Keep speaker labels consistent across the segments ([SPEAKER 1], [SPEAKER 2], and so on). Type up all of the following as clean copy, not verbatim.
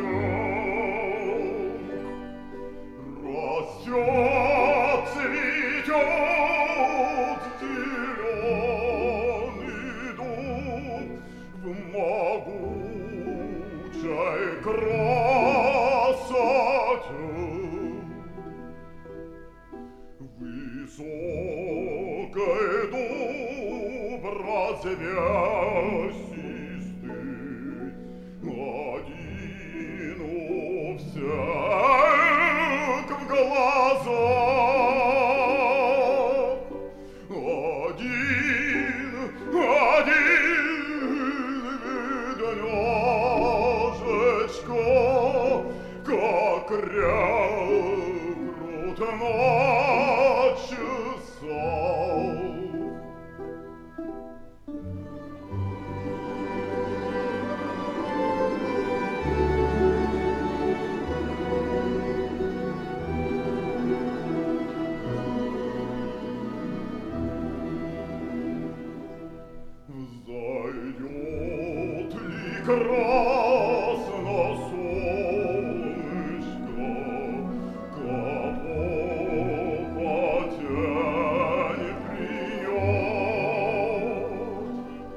[SPEAKER 1] Растет, цветет зеленый дуб в могучей красоте. Высокий дуб развесистый, один у всех в глазах, один веднежечко, как рекрут на часах. Зайдет ли красно солнышко, кого потянет принес?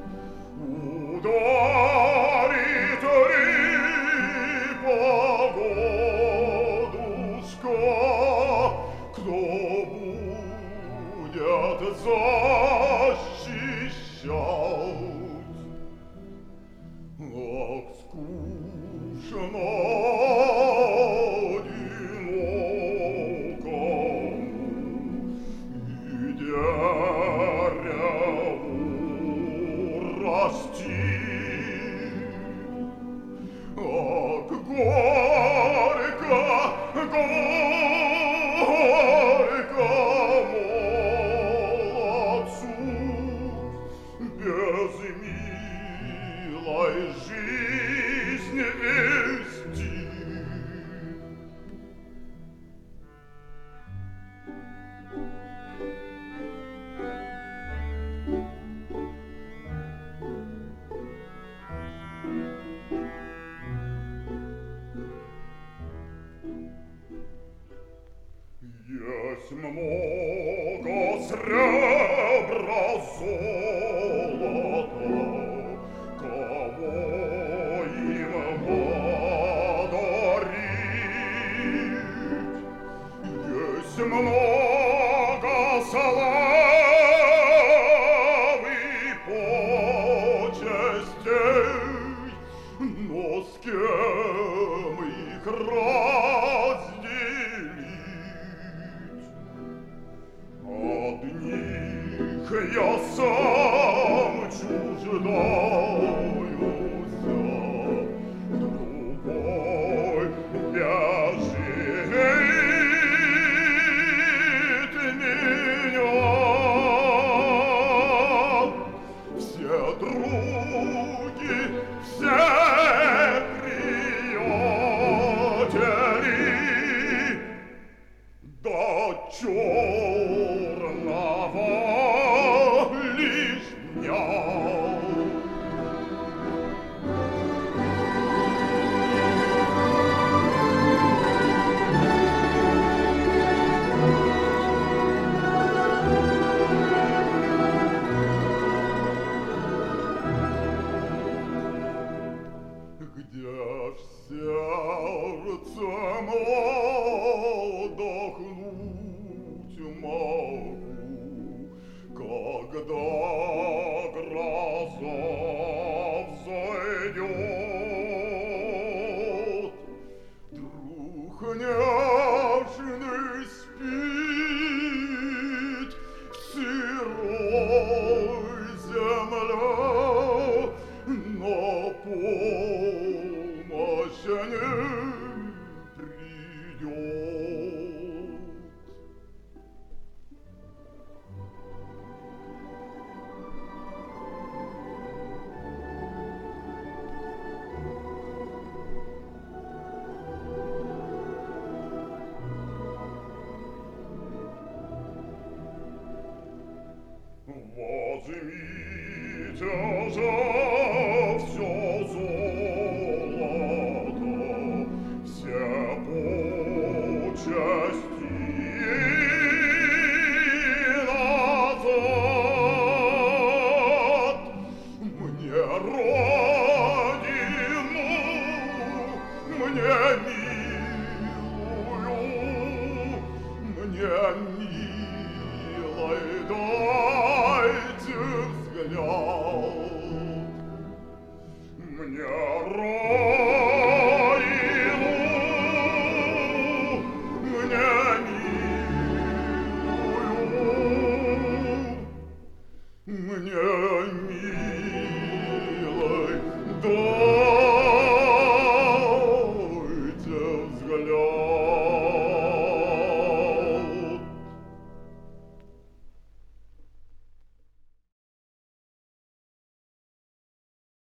[SPEAKER 1] Ударит ли погодушка, кто будет защищать? Ах, скучно одинокому и дереву расти. Ах, горько, горько молодцу без милой жизни вести. Есть много сребра, золота, кого им подарить. Есть много славы и почестей, но с кем их разделить? От них я сам чуждаюсь, другой бежит меня. Все други, все приятели, до черного лишь дня. Где ж сердцем отдохнуть могу, когда гроза взойдет? Друг нежный спит в сырой земле, но помощь не придет. Возьмите же все золото, милой, дайте взгляд. Мне родину, мне милую, мне милой, дайте взгляд.